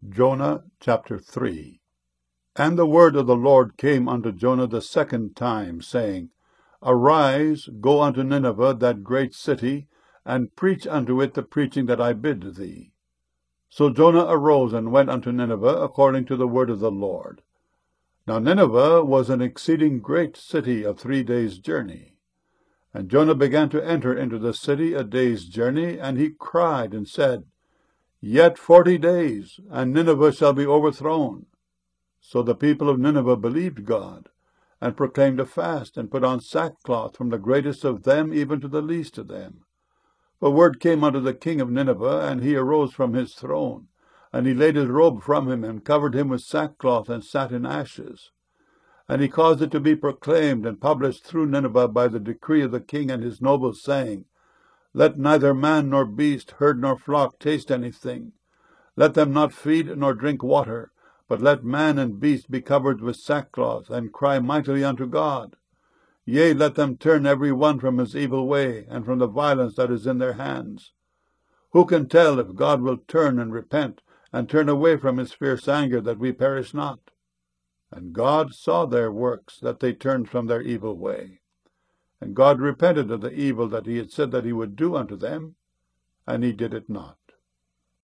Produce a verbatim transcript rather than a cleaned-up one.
Jonah chapter three. And the word of the Lord came unto Jonah the second time, saying, Arise, go unto Nineveh, that great city, and preach unto it the preaching that I bid thee. So Jonah arose and went unto Nineveh, according to the word of the Lord. Now Nineveh was an exceeding great city of three days' journey. And Jonah began to enter into the city a day's journey, and he cried and said, Yet forty days, and Nineveh shall be overthrown. So the people of Nineveh believed God, and proclaimed a fast, and put on sackcloth, from the greatest of them even to the least of them. For word came unto the king of Nineveh, and he arose from his throne, and he laid his robe from him, and covered him with sackcloth, and sat in ashes. And he caused it to be proclaimed and published through Nineveh by the decree of the king and his nobles, saying, Let neither man nor beast, herd nor flock taste anything. Let them not feed nor drink water, but let man and beast be covered with sackcloth, and cry mightily unto God. Yea, let them turn every one from his evil way, and from the violence that is in their hands. Who can tell if God will turn and repent, and turn away from his fierce anger, that we perish not? And God saw their works, that they turned from their evil way. And God repented of the evil that he had said that he would do unto them, and he did it not.